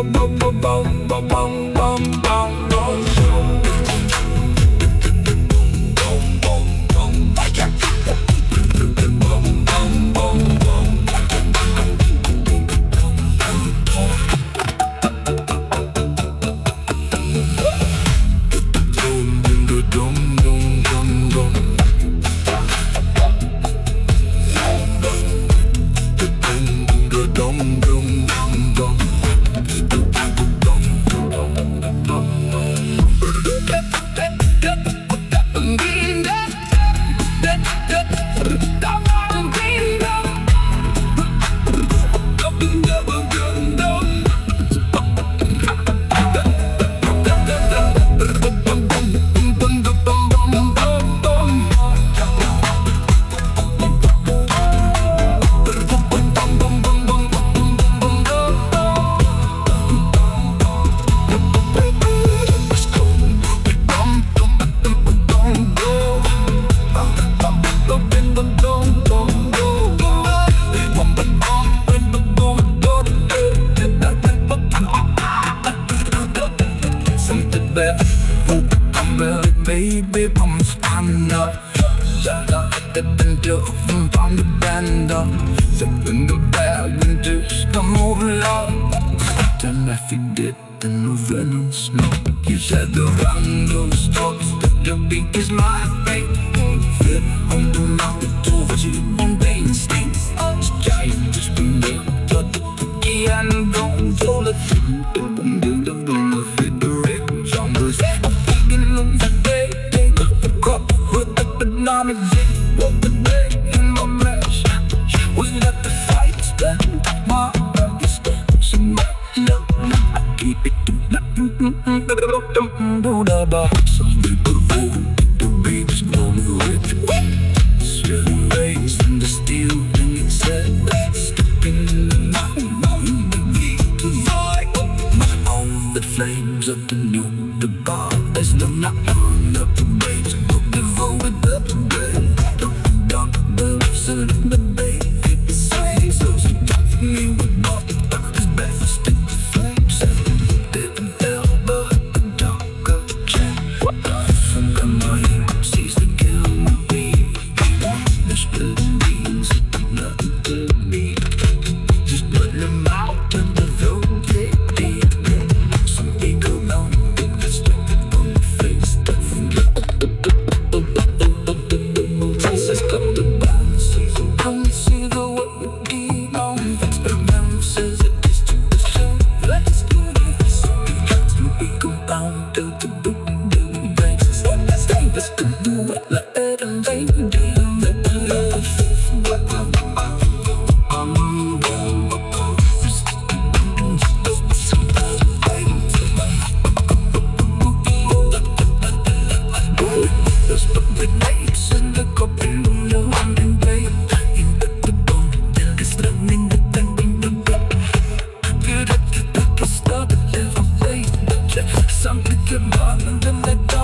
Baby, I'm standing up. Step into from the band up. Step in the bag and just come over love. Then if you did, then no venom's no. You said the round stops, that the beat is my fate. Fit on the mountain over you on pain stings. Giant just been there, but the key and don't hold it. Don't fit the rich on the set. Economic day, what the day in my mesh. We let the fight stand. My is some love. I keep it to the box. Some people vote the beats blown with still raised in the steel and it said step in the night. On the flames of the new the bar is the not on the parades. Devoted up to bed, the dark birds and the bay. It sways, so she touched me with all the darkest best in the flames. Didn't tell, but the darker check. From the mind, sees the kill me. The split beans, nothing to me. Just put them out in the road, they did. Some ego bound, that's stuck on the face. Come to balance, come see the world deep on. Experiences, a distribution. Let's do this. We go down to the boom, brains. Let's do it like it and they do. There's the nights and the copy. Something can run and then let go.